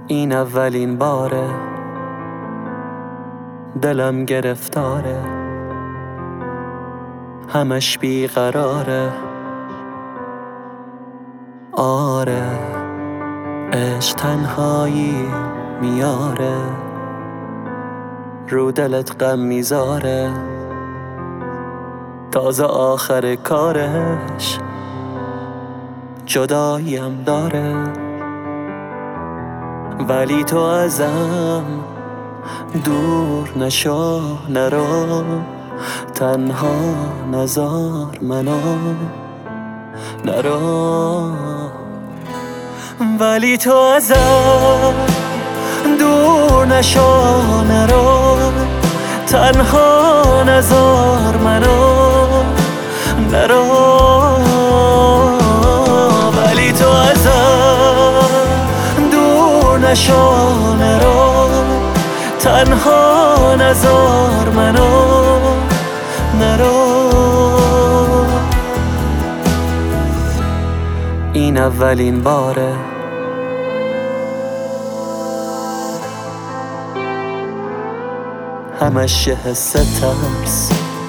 این اولین باره دلم گرفتاره، همش بیقراره. آره عشق تنهایی میاره، رو دلت غم میذاره. تازه آخر کارش جداییم داره، ولی تو ازم دور نشو، نرو تنها نذار منو، نرو. ولی تو ازم دور نشو، نرو تنها نذار منو، نرو. ولی تو ازم دور نشو، نرو تنها نذار منو، نرو. این اولین باره همش یه حس ترس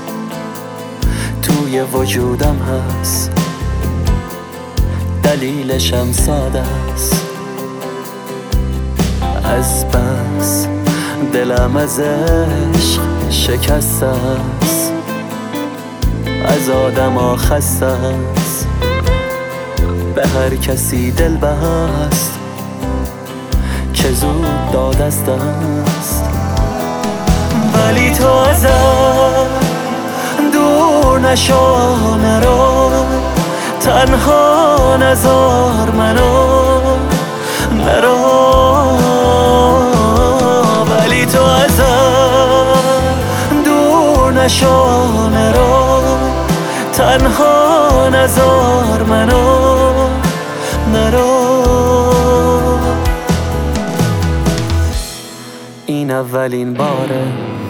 توی وجودم هست، دلیلشم ساده است. از بس دلم از عشق شکسته است، از آدما خسته است، به هر کسی دل بست که زود داد از دست. ولی تو ازم دور نشو، نرو تنها نذار منو، نرو. ولی تو ازم دور نشو، نرو تنها نذار منو، نرو. این اولین باره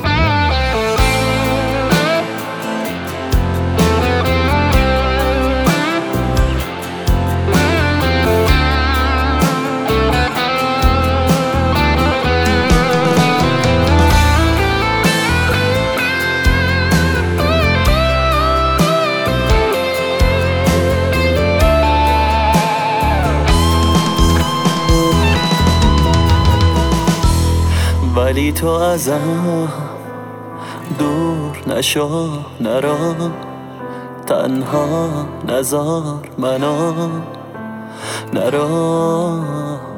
ولی تو ازم دور نشو، نرو تنها نذار منو، نرو.